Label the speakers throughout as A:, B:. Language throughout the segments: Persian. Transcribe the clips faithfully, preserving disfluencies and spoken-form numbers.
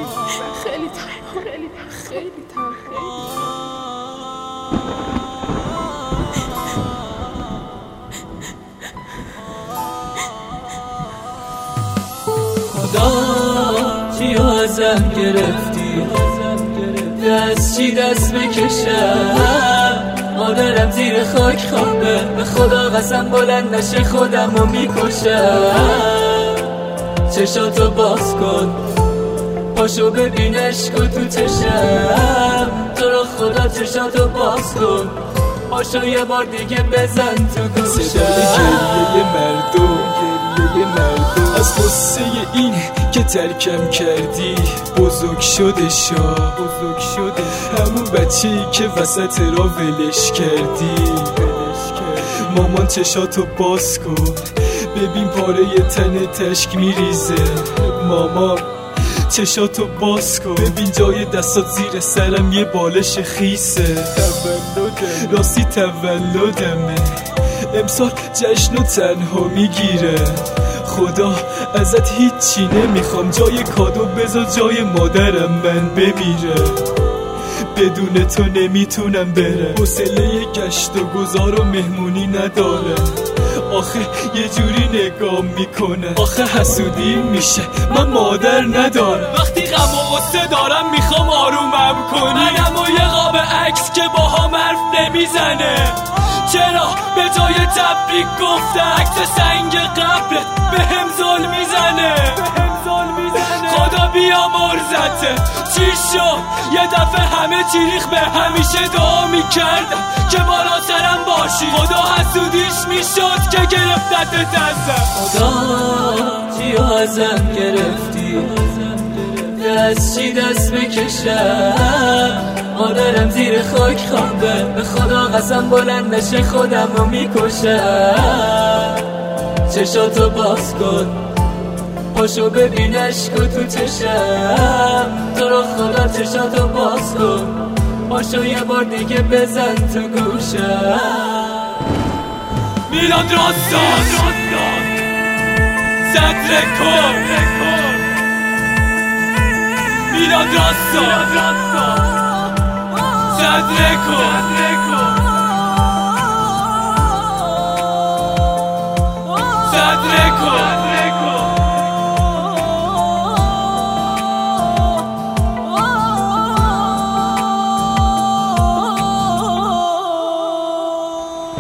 A: خیلی تنها خیلی خیلی تنها.
B: خدا چی ازم گرفتی، دست چی دست بکشم، مادرم زیر خاک خوابه، به خدا قسم بلند نشه خودم رو میکشم. چشاتو باز کن، پاشو ببین عشقو تو چشم، تو رو خدا چشاتو باز کن، پاشو یه بار دیگه بزن تو گوشم.
C: صدای گریه مردم، گریه مردم از قصه این که ترکم کردی بزرگ شده شا، بزرگ شده همون بچه‌ای که وسط را ولش کردی. مامان چشاتو باز کن، ببین پاره تن تشک میریزه. مامان چشاتو باز کن، ببین جای دستات زیر سرم یه بالش خیسه. تولدم راستی تولدمه، امسال جشن و تنها میگیره. خدا ازت هیچی نمیخوام، جای کادو بذار جای مادرم من بمیره. بدون تو نمیتونم برم، حوصله گشت و گذار و مهمونی نداره. آخه یه جوری نگاه میکنه، آخه حسودی میشه من مادر ندارم. وقتی غم و غصه دارم میخوام آرومم کنی، منم و یه قاب عکس که با هم حرف نمیزنه. چرا به جای تبریک گفته عکس سنگ قبرت به هم ظلم میزنه. خدا بیا مرزته چی شد یه دفعه همه چی ریخ به همیشه دعا میکردم که بالا سرم باشی. خدا حسودیش میشد که گرفتت دستم.
B: خدا چی ازم گرفتی، دست چی دست بکشم، مادرم زیر خاک خوابه، به خدا قسم بلند نشه خودم رو میکشم. چشاتو باز کن، پاشو ببین عشقو تو چشم، تو رو خدا چشاتو باز کن، پاشو یه بار دیگه بزن تو گوشم.
C: میلاد راستان صدر کن، میلاد راستان صدر کن، صدر کن.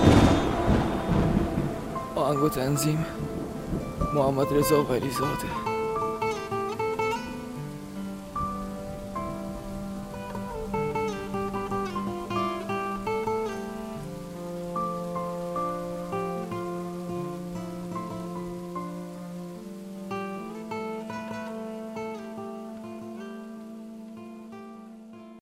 D: آهنگ و تنظیم محمد رضا ولیزاده.